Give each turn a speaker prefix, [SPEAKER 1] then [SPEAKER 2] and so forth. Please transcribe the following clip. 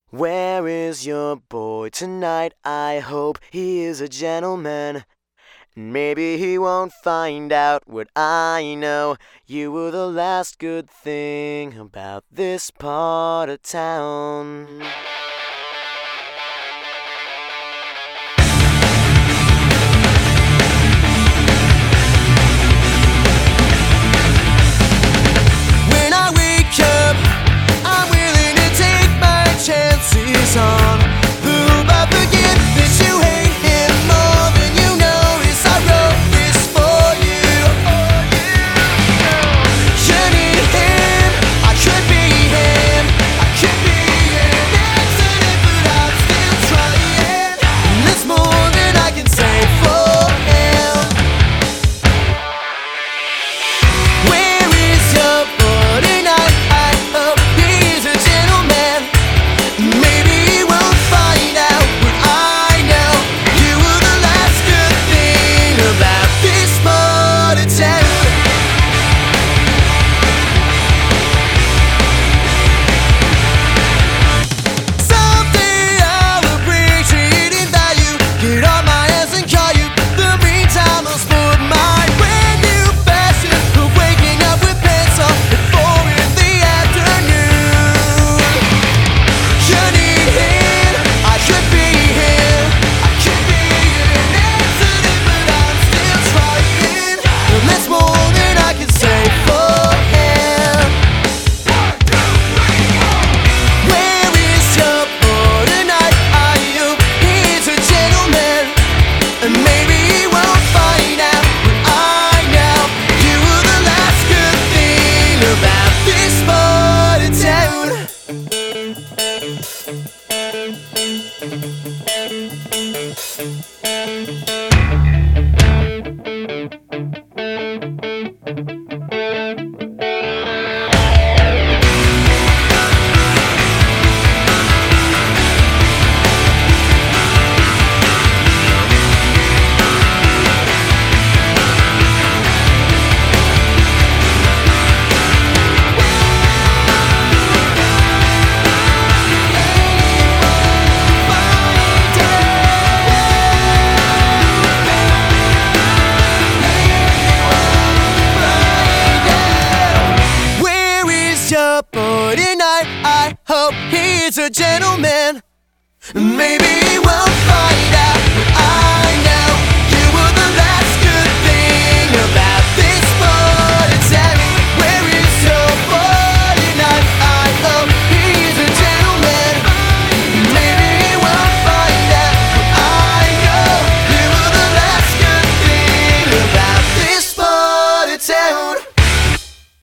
[SPEAKER 1] Where is your boy tonight? I hope he is a gentleman. Maybe he won't find out what I know. You were the last good thing about this part of town.
[SPEAKER 2] When I wake up, I'm willing to take my chances on who, but forget that you hate him more than you notice. I wrote this for you. You need him, I could be him, I could be an accident, but I'm still trying. And there's more than I can say for him. Where is your boy tonight? I hope he's a gentleman. Maybe he won't find out what I know. You were the last good thing about this part of town. Someday I'll appreciate in value, get on my ass and call you. The meantime I'll sport my brand new fashion of waking up with pants on at 4 in the afternoon. You need him, I could be him, I could be an accident, but I'm still trying. And that's more than I can say for him. 1, 2, 3, 4. Where is your boy tonight? I hope he's a gentleman. And maybe he won't find out what I know. You were the last good thing about this part of town. Where is your boy tonight? I hope he's a gentleman. Maybe he won't find out.